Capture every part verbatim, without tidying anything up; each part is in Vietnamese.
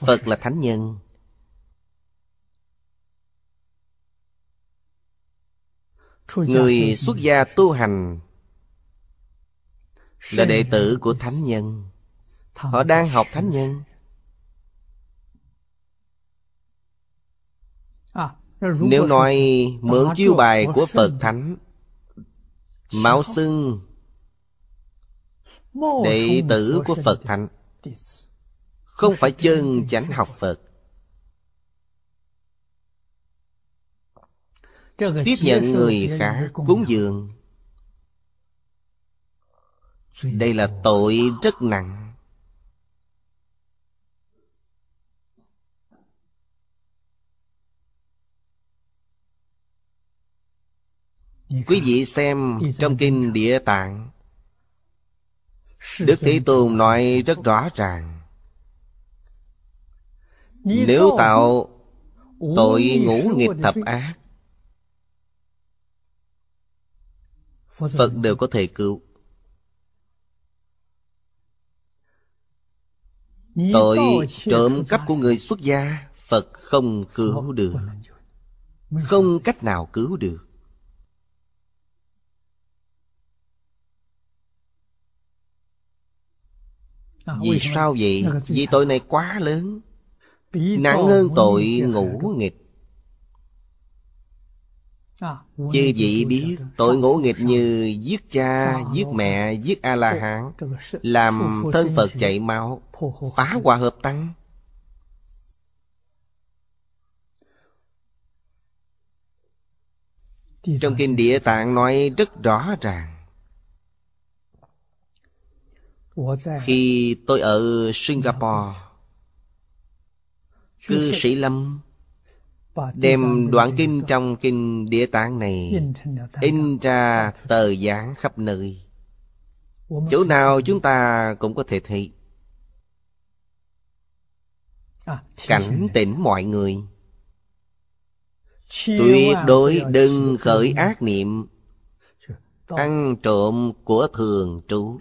Phật là thánh nhân. Người xuất gia tu hành là đệ tử của thánh nhân. Họ đang học thánh nhân. Nếu nói mượn chiêu bài của Phật Thánh, mạo xưng đệ tử của Phật Thánh, không phải chân chánh học Phật. Tiếp nhận người khác cúng dường, đây là tội rất nặng. Quý vị xem trong kinh Địa Tạng, Đức Thế Tôn nói rất rõ ràng: nếu tạo tội ngũ nghịch thập ác, Phật đều có thể cứu. Tội trộm cắp của người xuất gia, Phật không cứu được, không cách nào cứu được. Vì sao vậy? Vì tội này quá lớn, nặng hơn tội ngũ nghịch. Chư vị biết tội ngũ nghịch như giết cha, giết mẹ, giết A-la-hán, làm thân Phật chảy máu, phá hòa hợp tăng. Trong kinh Địa Tạng nói rất rõ ràng. Khi tôi ở Singapore, cư sĩ Lâm đem đoạn kinh trong kinh Địa Tạng này in ra tờ giảng khắp nơi, chỗ nào chúng ta cũng có thể thấy. Cảnh tỉnh mọi người tuyệt đối đừng khởi ác niệm ăn trộm của thường trú.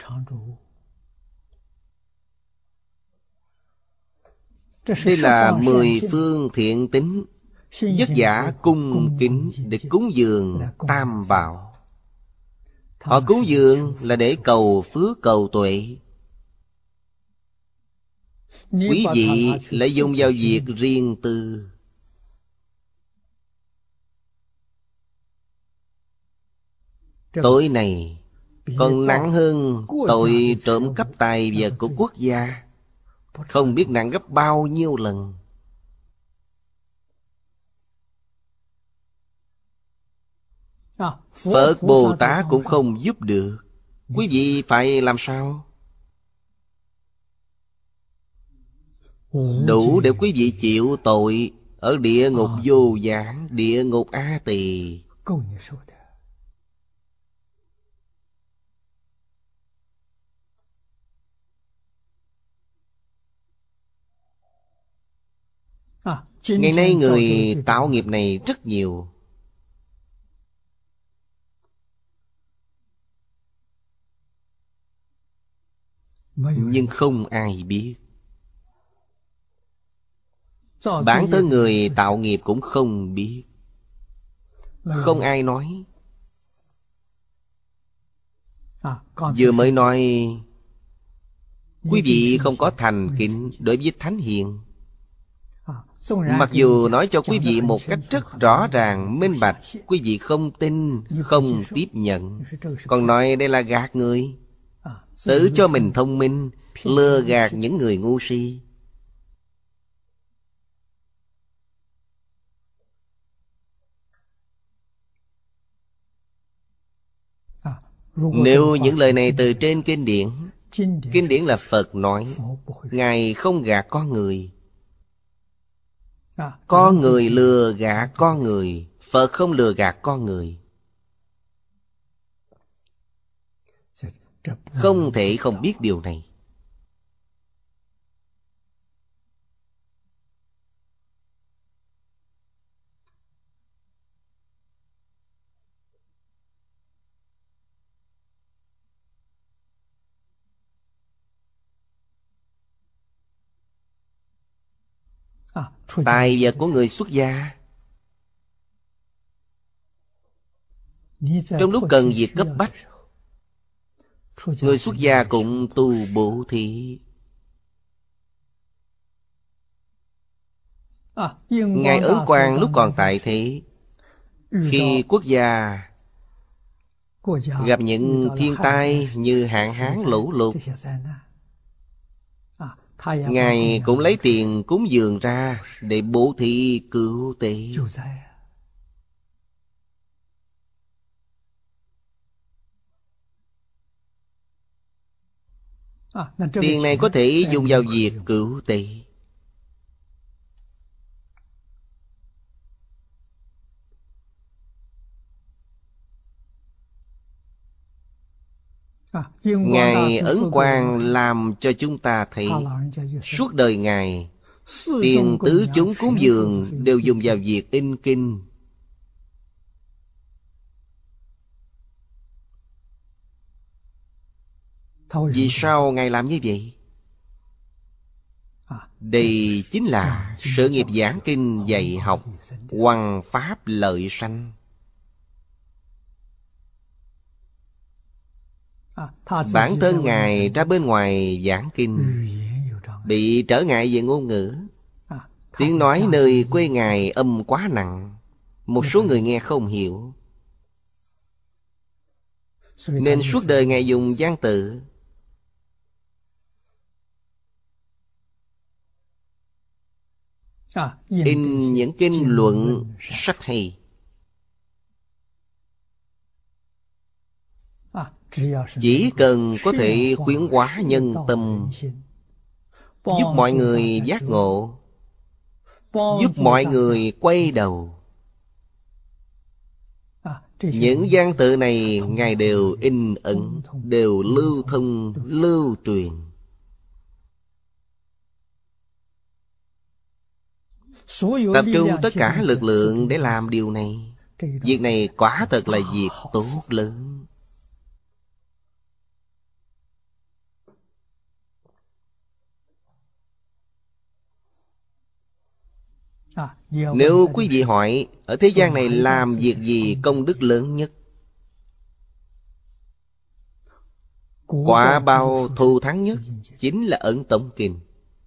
Đây là mười phương thiện tín vất vả cung kính để cúng dường Tam Bảo. Họ cúng dường là để cầu phước cầu tuệ. Quý vị lại dùng vào việc riêng tư. Tội này còn nặng hơn tội trộm cắp tài vật của quốc gia, không biết nặng gấp bao nhiêu lần. Phật Bồ Tát cũng không giúp được. Quý vị phải làm sao? Đủ để quý vị chịu tội ở địa ngục vô gián, địa ngục A Tỳ. Ngày nay người tạo nghiệp này rất nhiều. Nhưng không ai biết. Bản thân người tạo nghiệp cũng không biết. Không ai nói. Vừa mới nói quý vị không có thành kính đối với Thánh Hiền. Mặc dù nói cho quý vị một cách rất rõ ràng, minh bạch, quý vị không tin, không tiếp nhận. Còn nói đây là gạt người, tự cho mình thông minh, lừa gạt những người ngu si. Nếu những lời này từ trên kinh điển, kinh điển là Phật nói, Ngài không gạt con người. Con người lừa gạt con người, Phật không lừa gạt con người. Không thể không biết điều này. Tài vật của người xuất gia, trong lúc cần việc cấp bách, người xuất gia cũng tu bố thí. Ngài Ấn Quang lúc còn tại thế, khi quốc gia gặp những thiên tai như hạn hán lũ lụt, Ngài cũng lấy tiền cúng dường ra để bố thí cứu tế. Tiền này có thể dùng vào việc cứu tế. Ngài Ấn Quang làm cho chúng ta thấy suốt đời Ngài, tiền tứ chúng cúng dường đều dùng vào việc in kinh. Vì sao Ngài làm như vậy? Đây chính là sự nghiệp giảng kinh dạy học, hoằng pháp lợi sanh. Bản thân Ngài ra bên ngoài giảng kinh, bị trở ngại về ngôn ngữ. Tiếng nói nơi quê Ngài âm quá nặng, một số người nghe không hiểu, nên suốt đời Ngài dùng văn tự. In những kinh luận sách hay. Chỉ cần có thể khuyến hóa nhân tâm, giúp mọi người giác ngộ, giúp mọi người quay đầu, những văn tự này Ngài đều in ẩn, đều lưu thông, lưu truyền. Tập trung tất cả lực lượng để làm điều này. Việc này quả thật là việc tốt lớn. Nếu quý vị hỏi ở thế gian này làm việc gì công đức lớn nhất, quả bao thù thắng nhất, chính là Ấn Tống Kinh.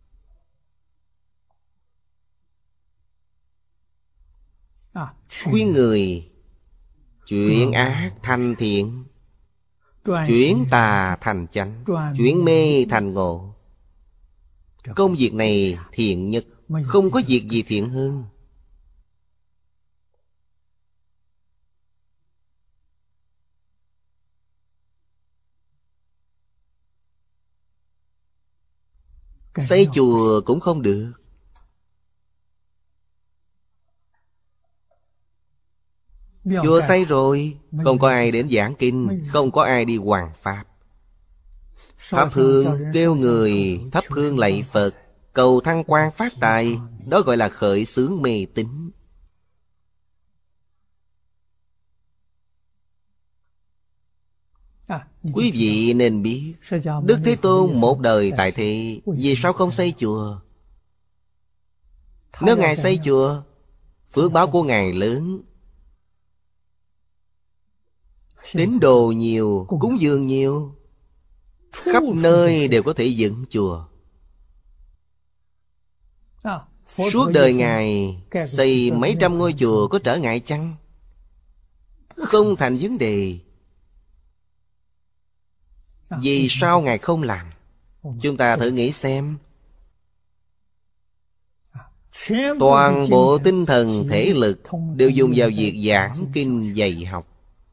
Khuyên người chuyển ác thành thiện, chuyển tà thành chánh, chuyển mê thành ngộ. Công việc này thiện nhất, không có việc gì thiện hơn. Xây chùa cũng không được. Chùa xây rồi, không có ai đến giảng kinh, không có ai đi hoằng pháp. Pháp hương kêu người thắp hương lạy Phật, cầu thăng quan phát tài, đó gọi là khởi xướng mê tín. Quý vị nên biết, Đức Thế Tôn một đời tại thế, vì sao không xây chùa? Nếu Ngài xây chùa, phước báo của Ngài lớn, tín đồ nhiều, cúng dường nhiều, khắp nơi đều có thể dựng chùa. Suốt đời Ngài xây mấy trăm ngôi chùa có trở ngại chăng? Không thành vấn đề. Vì sao Ngài không làm? Chúng ta thử nghĩ xem. Toàn bộ tinh thần thể lực đều dùng vào việc giảng kinh dạy học.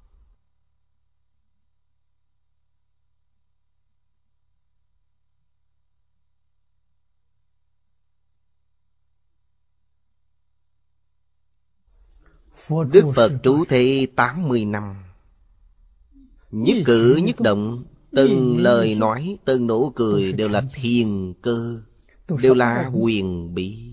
Đức Phật trú thế tám mươi năm, nhất cử nhất động, từng lời nói, từng nụ cười đều là thiền cơ, đều là huyền bí.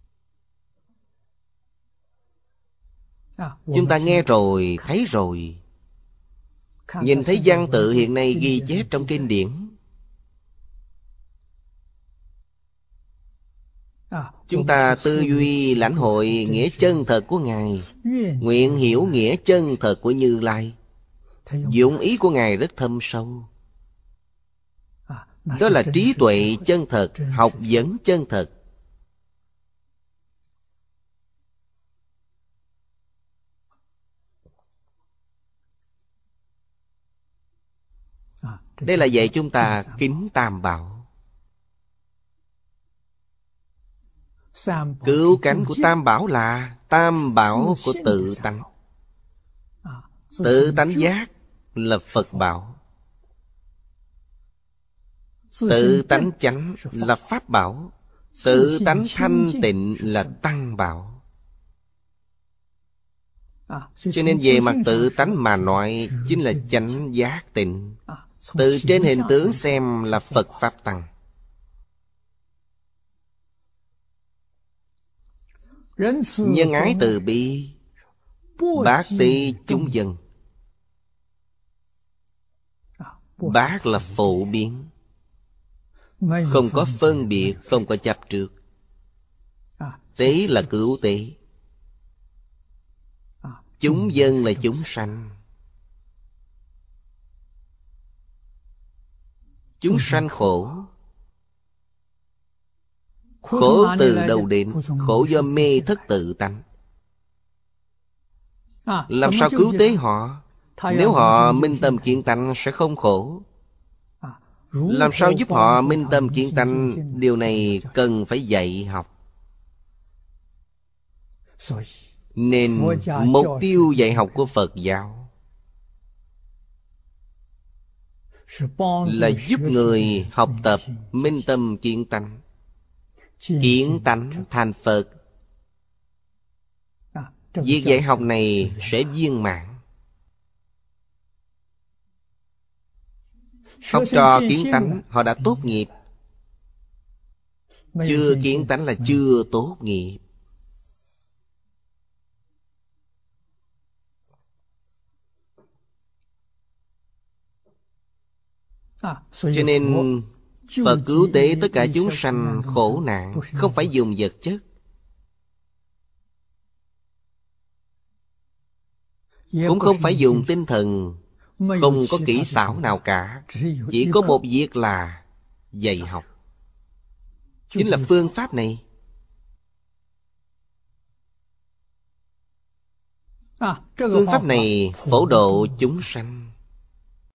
Chúng ta nghe rồi, thấy rồi. Nhìn thấy văn tự hiện nay ghi chép trong kinh điển, Chúng ta tư duy lãnh hội nghĩa chân thật của Ngài, nguyện hiểu nghĩa chân thật của Như Lai. Dụng ý của Ngài rất thâm sâu. Đó là trí tuệ chân thật, học vấn chân thật. Đây là dạy chúng ta kính Tam Bảo. Cứu cánh của Tam Bảo là Tam Bảo của tự tánh. Tự tánh giác là Phật Bảo. Tự tánh chánh là Pháp Bảo. Tự tánh thanh tịnh là Tăng Bảo. Cho nên về mặt tự tánh mà nói chính là chánh giác tịnh. Từ trên hình tướng xem là Phật Pháp Tăng. Nhân ái từ bi, bác tí chúng dân. Bác là phổ biến, không có phân biệt, không có chấp trước. Tế là cứu tế. Chúng dân là chúng sanh. Chúng sanh khổ. Khổ từ đâu đến? Khổ do mê thất tự tánh. Làm sao cứu tế họ? Nếu họ minh tâm kiến tánh sẽ không khổ. Làm sao giúp họ minh tâm kiến tánh? Điều này cần phải dạy học. Nên mục tiêu dạy học của Phật giáo là giúp người học tập minh tâm kiến tánh, kiến tánh thành Phật. Việc dạy học này sẽ viên mãn. Học trò kiến tánh họ đã tốt nghiệp. Chưa kiến tánh là chưa tốt nghiệp. Cho nên Phật cứu tế tất cả chúng sanh khổ nạn không phải dùng vật chất, cũng không phải dùng tinh thần, không có kỹ xảo nào cả. Chỉ có một việc là dạy học. Chính là phương pháp này. Phương pháp này phổ độ chúng sanh.